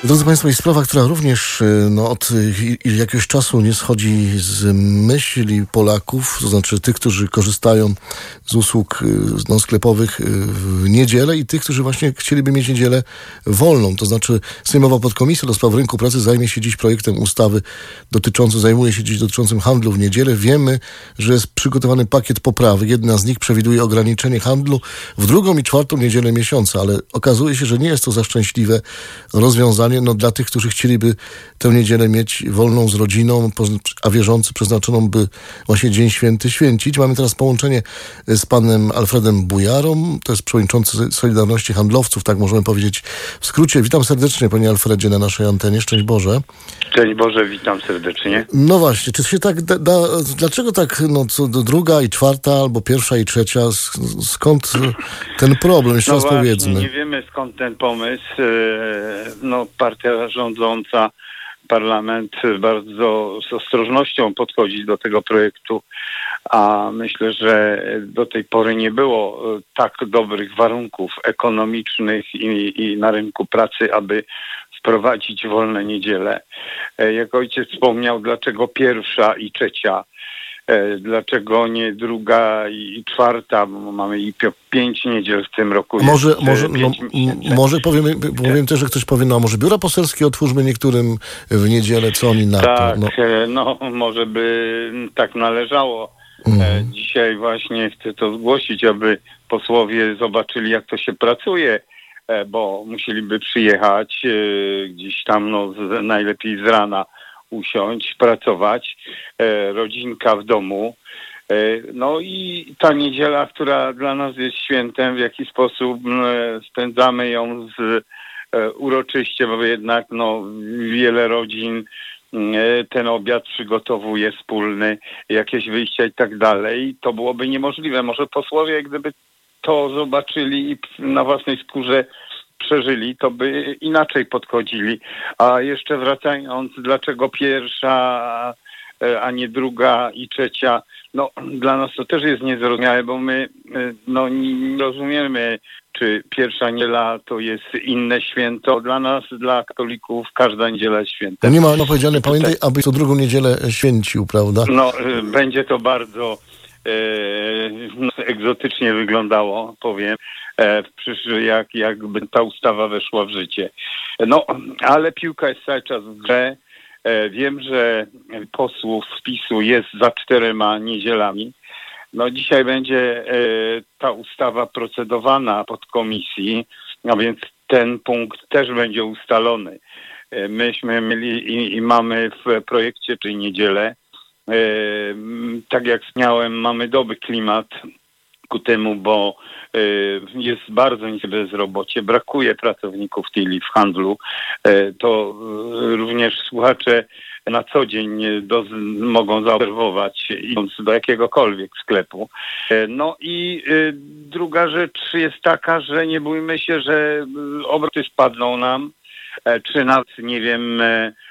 Drodzy Państwo, jest sprawa, która również od jakiegoś czasu nie schodzi z myśli Polaków, to znaczy tych, którzy korzystają z usług sklepowych w niedzielę i tych, którzy właśnie chcieliby mieć niedzielę wolną. To znaczy Sejmowa Podkomisja do Spraw Rynku Pracy zajmuje się dziś projektem ustawy dotyczącym handlu w niedzielę. Wiemy, że jest przygotowany pakiet poprawek. Jedna z nich przewiduje ograniczenie handlu w drugą i czwartą niedzielę miesiąca, ale okazuje się, że nie jest to za szczęśliwe rozwiązanie dla tych, którzy chcieliby tę niedzielę mieć wolną z rodziną, a wierzący przeznaczoną, by właśnie Dzień Święty święcić. Mamy teraz połączenie z panem Alfredem Bujarą, to jest przewodniczący Solidarności Handlowców, tak możemy powiedzieć w skrócie. Witam serdecznie, panie Alfredzie, na naszej antenie. Szczęść Boże. Szczęść Boże, witam serdecznie. No właśnie, czy się tak dlaczego tak, co druga i czwarta, albo pierwsza i trzecia, skąd ten problem? Jeszcze raz powiedzmy. Nie wiemy, skąd ten pomysł. Partia rządząca, parlament bardzo z ostrożnością podchodzi do tego projektu, a myślę, że do tej pory nie było tak dobrych warunków ekonomicznych i na rynku pracy, aby wprowadzić wolne niedziele. Jak ojciec wspomniał, dlaczego pierwsza i trzecia? Dlaczego nie druga i czwarta? Bo mamy i 5 niedziel w tym roku. Może powiem też, że ktoś powie, może biura poselskie otwórzmy niektórym w niedzielę, co oni na to? Tak, może by tak należało. Dzisiaj właśnie chcę to zgłosić, aby posłowie zobaczyli, jak to się pracuje, bo musieliby przyjechać gdzieś tam, najlepiej z rana usiąść, pracować, rodzinka w domu. I ta niedziela, która dla nas jest świętem, w jaki sposób spędzamy ją uroczyście, bo jednak wiele rodzin ten obiad przygotowuje wspólny, jakieś wyjścia i tak dalej. To byłoby niemożliwe. Może posłowie, gdyby to zobaczyli i na własnej skórze przeżyli, to by inaczej podchodzili. A jeszcze wracając, dlaczego pierwsza, a nie druga i trzecia? Dla nas to też jest niezrozumiałe, bo my nie rozumiemy, czy pierwsza niedziela to jest inne święto. Dla nas, dla katolików, każda niedziela jest świętem. Nie ma powiedziane, pamiętaj, aby co drugą niedzielę święcił, prawda? Będzie to bardzo egzotycznie wyglądało, powiem, jakby ta ustawa weszła w życie. Ale piłka jest cały czas w grze. Wiem, że posłów z PiS-u jest za 4 niedzielami. Dzisiaj będzie ta ustawa procedowana pod komisji, a więc ten punkt też będzie ustalony. Myśmy mieli i mamy w projekcie, czyli niedzielę. Tak jak wspomniałem, mamy dobry klimat ku temu, bo jest bardzo niskie bezrobocie, brakuje pracowników w handlu. To również słuchacze na co dzień mogą zaobserwować, idąc do jakiegokolwiek sklepu. I druga rzecz jest taka, że nie bójmy się, że obroty spadną nam, czy nawet, nie wiem,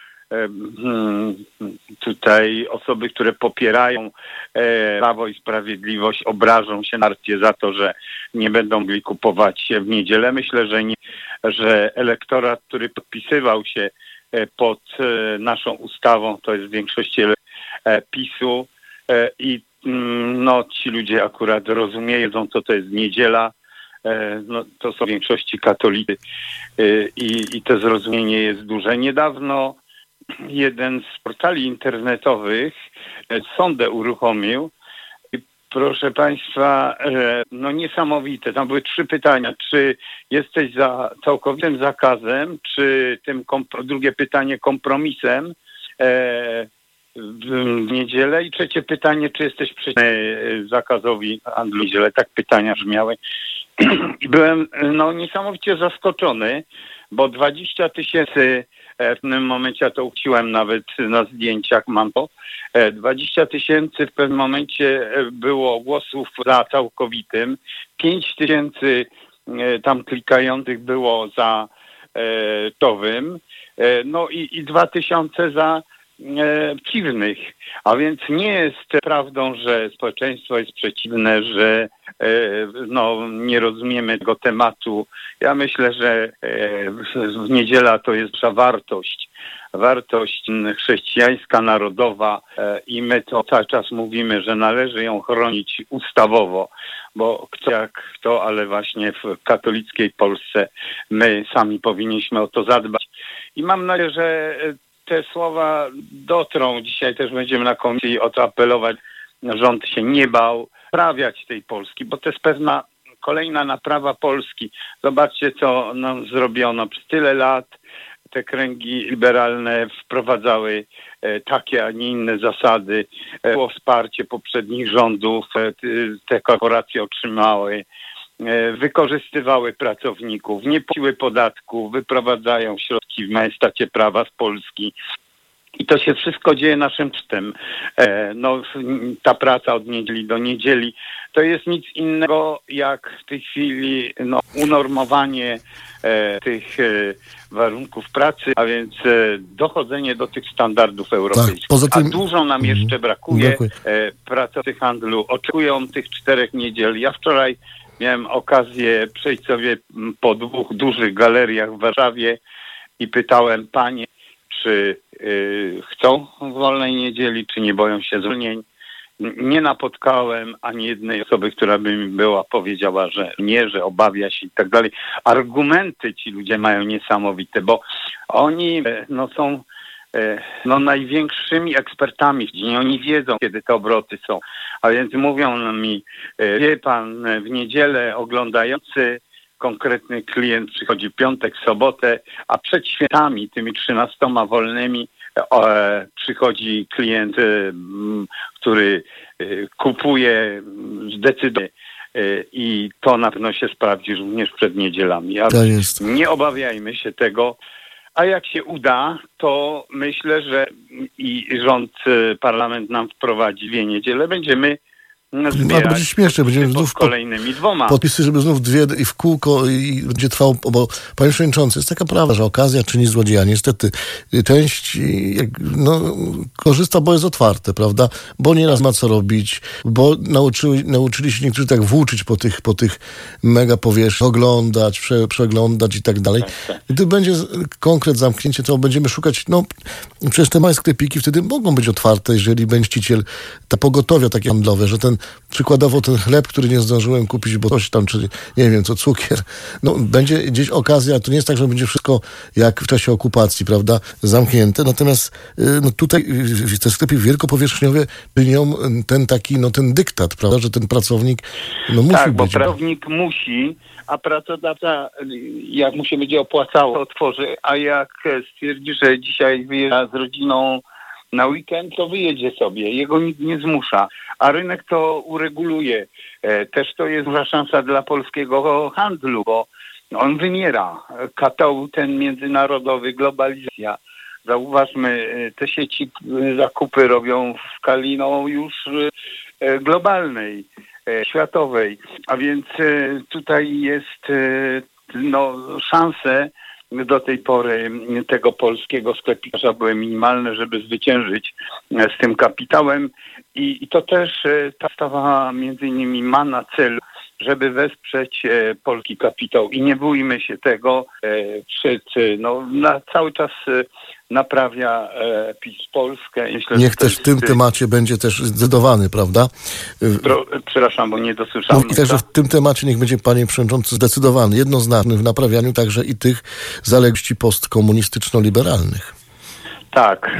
tutaj osoby, które popierają Prawo i Sprawiedliwość, obrażą się narcie za to, że nie będą mogli kupować w niedzielę. Myślę, że elektorat, który podpisywał się pod naszą ustawą, to jest w większości PiS-u i ci ludzie akurat rozumieją, co to jest niedziela. To są w większości katolicy i to zrozumienie jest duże. Niedawno jeden z portali internetowych sondę uruchomił. Proszę Państwa, niesamowite. Tam były 3 pytania. Czy jesteś za całkowitym zakazem, czy tym drugie pytanie kompromisem w niedzielę i trzecie pytanie, czy jesteś przeciwny zakazowi handlu w niedzielę. Tak pytania brzmiały. I byłem niesamowicie zaskoczony, bo 20 000 w tym momencie, ja to uchciłem nawet na zdjęciach, mam to, 20 000 w pewnym momencie było głosów za całkowitym, 5 000 tam klikających było za towym, i 2 000 za przeciwnych. A więc nie jest prawdą, że społeczeństwo jest przeciwne, że nie rozumiemy tego tematu. Ja myślę, że w niedziela to jest nasza wartość chrześcijańska, narodowa i my to cały czas mówimy, że należy ją chronić ustawowo, bo kto jak kto, ale właśnie w katolickiej Polsce my sami powinniśmy o to zadbać. I mam nadzieję, że te słowa dotrą. Dzisiaj też będziemy na komisji o to apelować. Rząd się nie bał naprawiać tej Polski, bo to jest pewna kolejna naprawa Polski. Zobaczcie, co nam zrobiono przez tyle lat. Te kręgi liberalne wprowadzały takie, a nie inne zasady. Było wsparcie poprzednich rządów. Te korporacje otrzymały, wykorzystywały pracowników, nie płaciły podatków, wyprowadzają środki w majestacie prawa z Polski. I to się wszystko dzieje naszym kosztem. Ta praca od niedzieli do niedzieli to jest nic innego jak w tej chwili unormowanie tych warunków pracy, a więc dochodzenie do tych standardów europejskich. Tak, poza tym... A dużo nam jeszcze brakuje. Pracownicy handlu oczekują tych 4 niedziel. Ja wczoraj miałem okazję przejść sobie po 2 dużych galeriach w Warszawie i pytałem panie, czy chcą wolnej niedzieli, czy nie boją się zwolnień. Nie napotkałem ani jednej osoby, która by mi powiedziała, że nie, że obawia się i tak dalej. Argumenty ci ludzie mają niesamowite, bo oni są największymi ekspertami w dziedzinie. Oni wiedzą, kiedy te obroty są. A więc mówią mi, wie pan, w niedzielę oglądający konkretny klient przychodzi piątek, sobotę, a przed świętami, tymi 13 wolnymi, przychodzi klient, który kupuje, zdecyduje i to na pewno się sprawdzi również przed niedzielami. Nie obawiajmy się tego. A jak się uda, to myślę, że i rząd, parlament nam wprowadzi 2 niedziele, będziemy będzie śmieszne, będziemy znów kolejnymi 2 podpisy, żeby znów 2 i w kółko i będzie trwało, bo panie przewodniczący, jest taka prawda, że okazja czyni złodzieja. Niestety część korzysta, bo jest otwarte, prawda? Bo nieraz ma co robić, bo nauczyli się niektórzy tak włóczyć po tych mega powierzchniach, oglądać, przeglądać i tak dalej. Gdy będzie konkret zamknięcie, to będziemy szukać, przecież te małe sklepiki wtedy mogą być otwarte, jeżeli właściciel, ta pogotowia takie handlowe, że przykładowo ten chleb, który nie zdążyłem kupić, bo coś tam, czy nie wiem co, cukier, będzie gdzieś okazja, to nie jest tak, że będzie wszystko jak w czasie okupacji, prawda, zamknięte, natomiast tutaj te sklepy wielkopowierzchniowe czynią ten dyktat, prawda, że ten pracownik musi być. Tak, bo pracownik musi, a pracodawca, jak mu się będzie opłacało, otworzy, a jak stwierdzi, że dzisiaj wyjeżdża z rodziną na weekend, to wyjedzie sobie. Jego nikt nie zmusza. A rynek to ureguluje. Też to jest duża szansa dla polskiego handlu, bo on wymiera. Kapitał ten międzynarodowy, globalizacja. Zauważmy, te sieci zakupy robią w skali już globalnej, światowej. A więc tutaj jest szanse do tej pory tego polskiego sklepikarza były minimalne, żeby zwyciężyć z tym kapitałem i to też ta ustawa między innymi ma na celu, żeby wesprzeć polski kapitał i nie bójmy się tego, cały czas naprawia PiS Polskę. Myślę, niech też w tym temacie będzie też zdecydowany, prawda? Przepraszam, bo nie dosłyszałem. I także w tym temacie niech będzie, panie przewodniczący, zdecydowany, jednoznaczny w naprawianiu także i tych zaległości postkomunistyczno-liberalnych. Tak,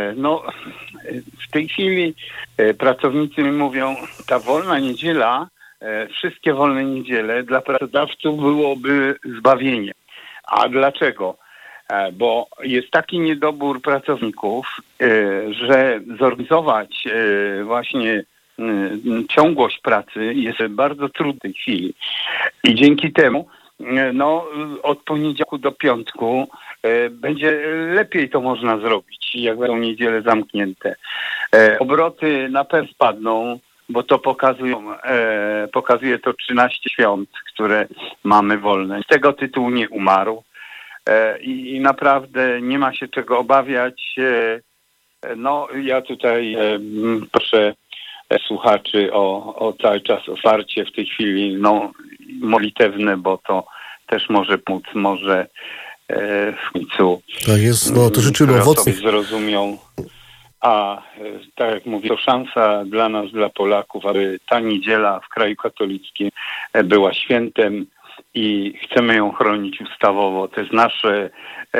w tej chwili pracownicy mi mówią, ta wolna niedziela, wszystkie wolne niedziele dla pracodawców byłoby zbawienie. A dlaczego? Bo jest taki niedobór pracowników, że zorganizować właśnie ciągłość pracy jest bardzo trudno w tej chwili. I dzięki temu od poniedziałku do piątku będzie lepiej to można zrobić, jak będą niedziele zamknięte. Obroty na pewno spadną, bo to pokazuje to 13 świąt, które mamy wolne. Z tego tytułu nie umarł i naprawdę nie ma się czego obawiać. No, ja tutaj proszę słuchaczy o cały czas otwarcie w tej chwili, modlitewne, bo to też może pomóc, może w końcu. Tak jest, no to życzymy owocnych. Zrozumią. A tak jak mówię, to szansa dla nas, dla Polaków, aby ta niedziela w kraju katolickim była świętem i chcemy ją chronić ustawowo. To jest nasze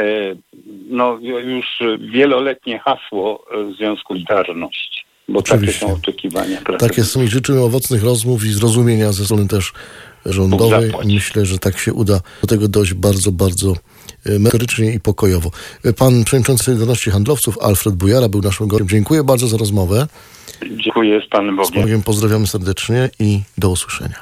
już wieloletnie hasło Związku Solidarność. Bo oczywiście. Takie są oczekiwania. Tak jest, i życzymy owocnych rozmów i zrozumienia ze strony też rządowej. Myślę, że tak się uda do tego dojść bardzo, bardzo merytorycznie i pokojowo. Pan przewodniczący Solidarności Handlowców Alfred Bujara był naszym gościem. Dziękuję bardzo za rozmowę. Dziękuję, z Panem Bogiem. Z Bogiem pozdrawiamy serdecznie i do usłyszenia.